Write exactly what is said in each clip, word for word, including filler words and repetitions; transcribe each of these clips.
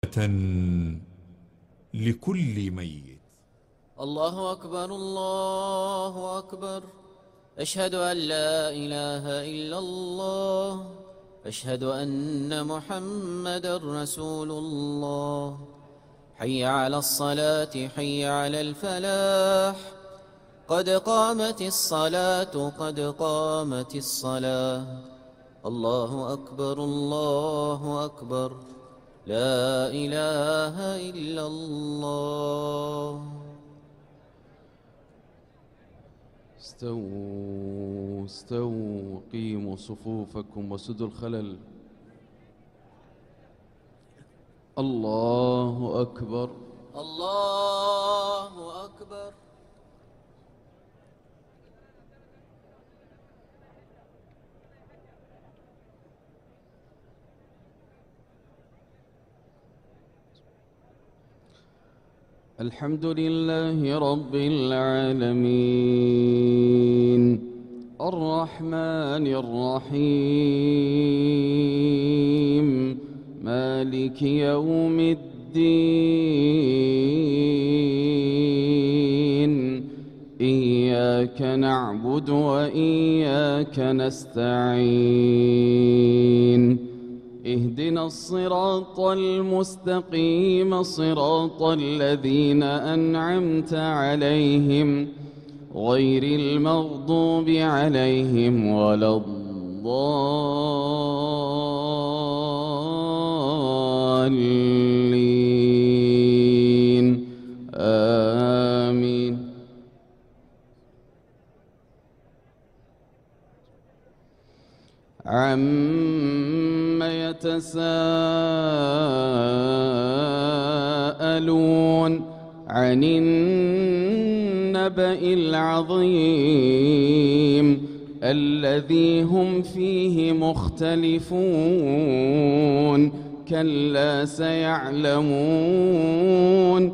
لكل ميت. الله أكبر الله أكبر. أشهد أن لا إله إلا الله. أشهد أن محمدا رسول الله. حي على الصلاة حي على الفلاح. قد قامت الصلاة قد قامت الصلاة. الله أكبر الله أكبر. لا إله إلا الله. استووا استووا قيموا صفوفكم وسدوا الخلل. الله أكبر الله أكبر. الحمد لله رب العالمين الرحمن الرحيم مالك يوم الدين إياك نعبد وإياك نستعين اهدنا الصراط المستقيم صراط الذين أنعمت عليهم غير المغضوب عليهم ولا الضالين آمين. عم يتساءلون عن النبأ العظيم الذي هم فيه مختلفون كلا سيعلمون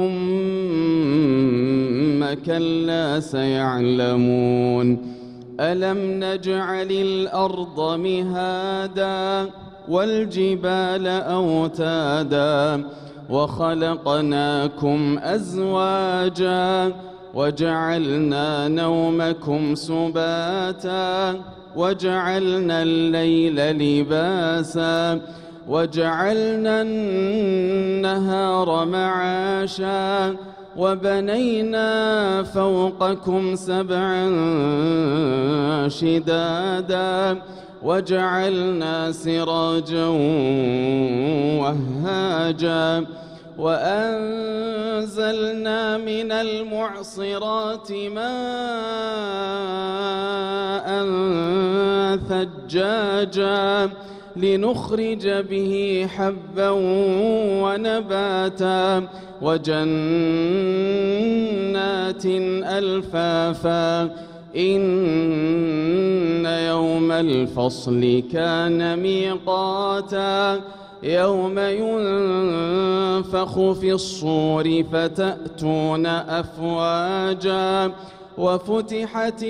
ثم كلا سيعلمون. ألم نجعل الأرض مهادا والجبال أوتادا وخلقناكم أزواجا وجعلنا نومكم سباتا وجعلنا الليل لباسا وجعلنا النهار معاشا وبنينا فوقكم سبعا شدادا وجعلنا سراجا وهاجا وأنزلنا من المعصرات ماء ثجاجا لنخرج به حبا ونباتا وجنات ألفافا. إن يوم الفصل كان ميقاتا يوم ينفخ في الصور فتأتون أفواجا وفتحت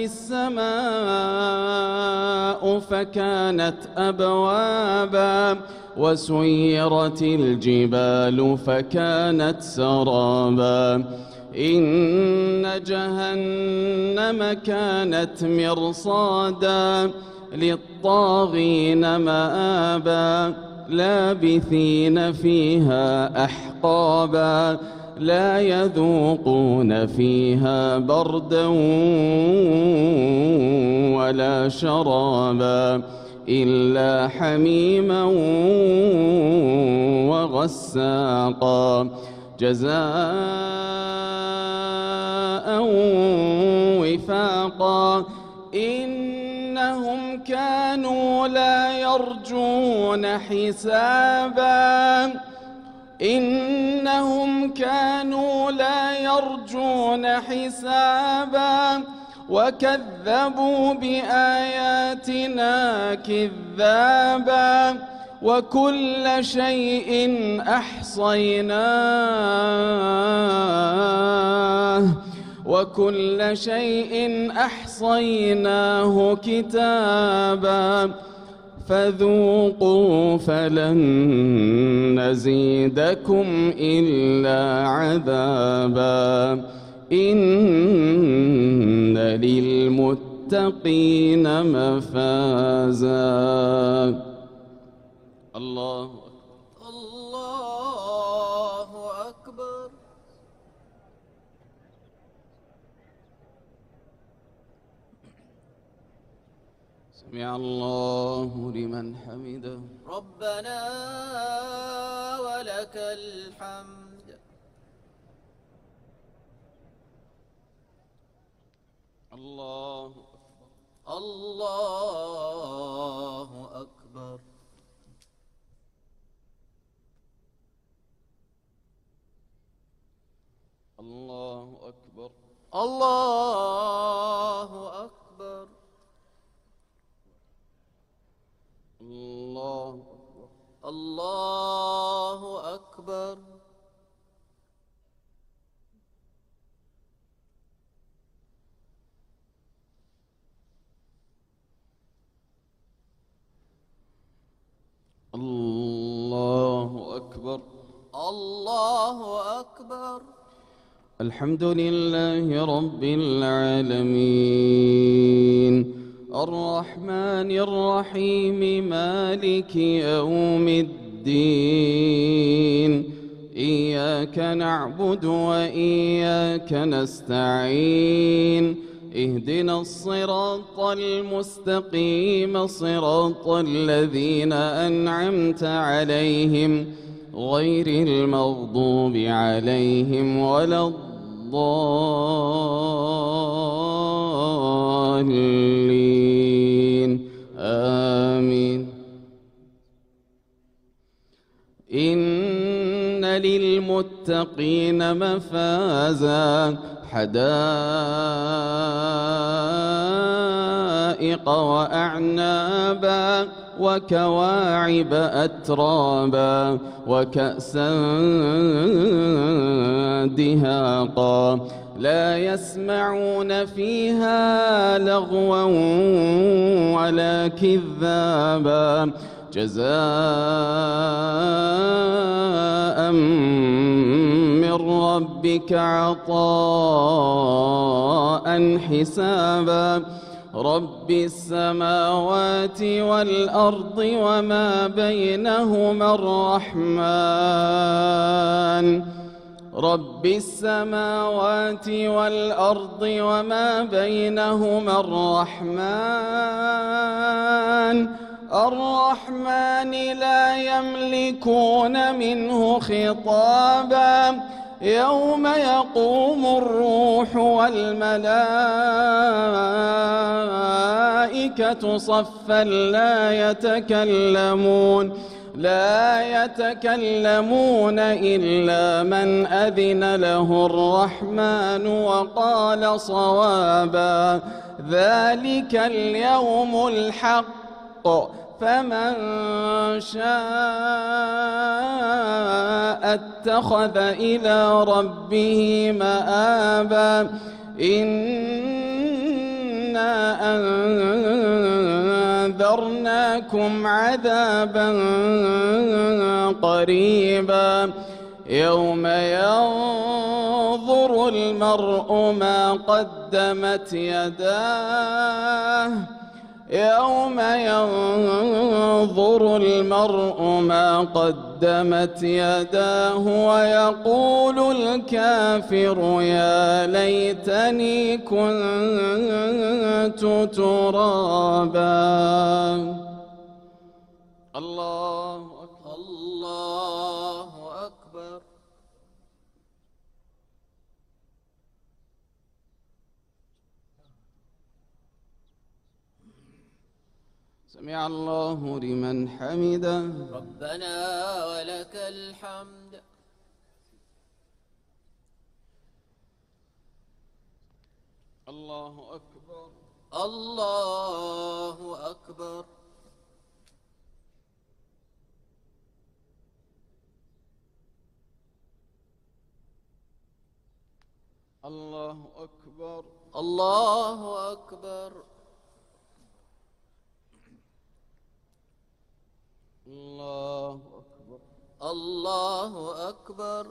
السماء فكانت أبوابا وسيرت الجبال فكانت سرابا. إن جهنم كانت مرصادا للطاغين مآبا لابثين فيها أحقابا لا يذوقون فيها بردا ولا شرابا إلا حميما وغساقا جزاء وفاقا. إنهم كانوا لا يرجون حسابا إنهم كانوا لا يرجون حسابا وكذبوا بآياتنا كذابا وكل شيء أحصيناه وكل شيء أحصيناه كتابا فذوقوا فلن نزيدكم إلا عذابا إن للمتقين مفازا. الله الله أكبر. سمع الله لمن حمده. ربنا ولك الحمد. الله الله أكبر. الله أكبر. الله أكبر. الله الله أكبر. الله أكبر. الله أكبر. الحمد لله رب العالمين الرحمن الرحيم مالك يوم الدين إياك نعبد وإياك نستعين اهدنا الصراط المستقيم صراط الذين أنعمت عليهم غير المغضوب عليهم ولا الضالين آمين. إن للمتقين مفازا حدائق وأعنابا وكواعب أترابا وكأسا دهاقا لا يسمعون فيها لغوا ولا كذابا جزاء من ربك عطاء حسابا رب السماوات والأرض وما بينهما الرحمن رب السماوات والأرض وما بينهما الرحمن الرحمن لا يملكون منه خطابا يوم يقوم الروح والملائكة صفا لا يتكلمون لا يتكلمون إلا من أذن له الرحمن وقال صوابا ذلك اليوم الحق فمن شاء اتخذ إلى ربه مآبا إنا أنذرناكم عذابا قريبا يوم ينظر المرء ما قدمت يداه يوم ينظر المرء ما قدمت يداه ويقول الكافر يا ليتني كنت ترابا. الله أكبر. الله أكبر. سمع الله لمن حمده. ربنا ولك الحمد. الله أكبر. الله أكبر. الله أكبر. الله أكبر. الله أكبر. الله أكبر.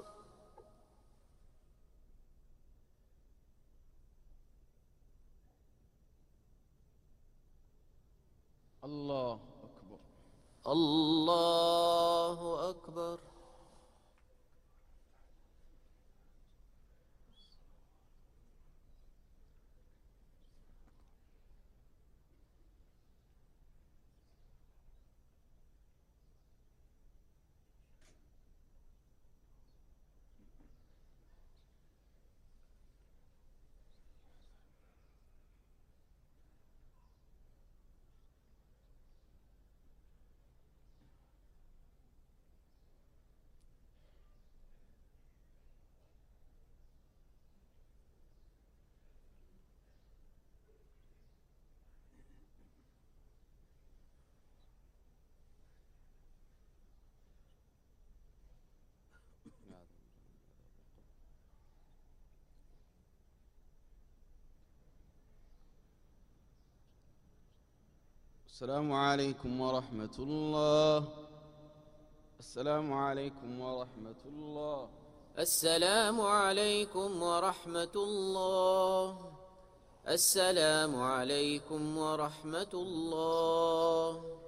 الله أكبر. الله أكبر. السلام عليكم ورحمة الله. السلام عليكم ورحمة الله. السلام عليكم ورحمة الله. السلام عليكم ورحمة الله.